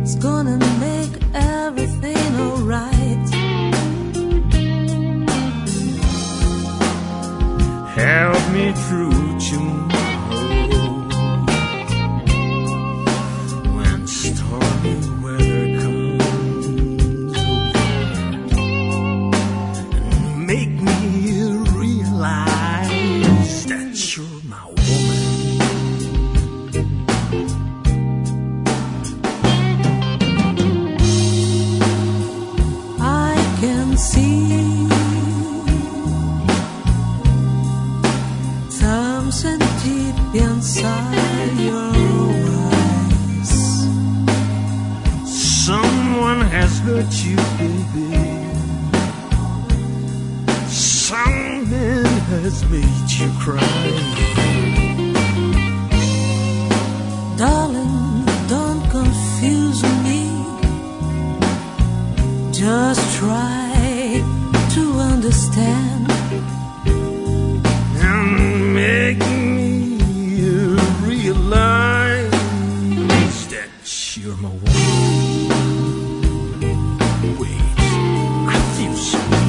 gonna make everything alright. Help me through tomorrow when stormy weather comes and make me realize that you're my woman. I can see something deep inside your eyes. Someone has hurt you, baby. Someone has made you cry. Darling, don't confuse me. Just try to understand. And make me realize that you're my woman. Wait, I feel something.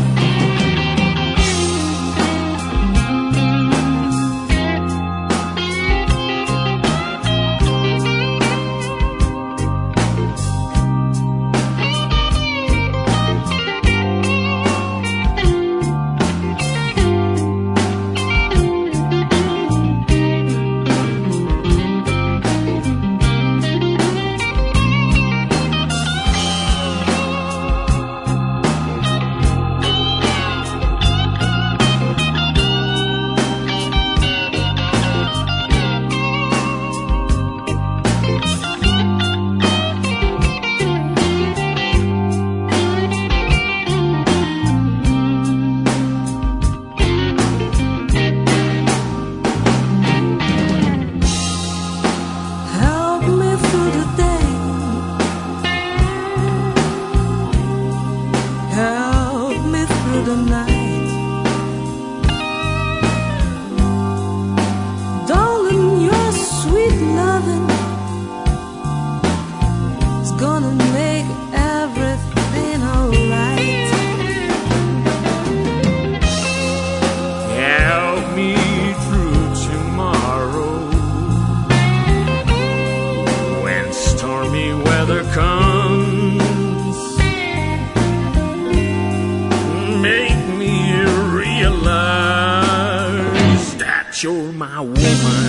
Help me through the day. Help me through the night. Darling, your sweet loving is gonna make everything alright. Help me through tomorrow when stormy weather comes. Make me realize that you're my woman.